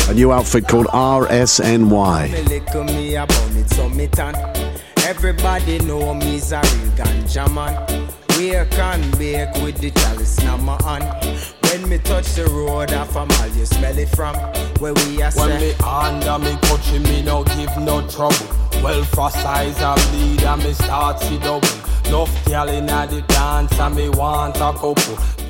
A new outfit called RSNY. Everybody know me's a real ganja man. Wake and bake with the chalice in my hand. When me touch the road, I from all you smell it from. Where we are when me under me touching me no give no trouble. Well for size and bleed and me start see double. Enough girl inna the dance and me want a couple.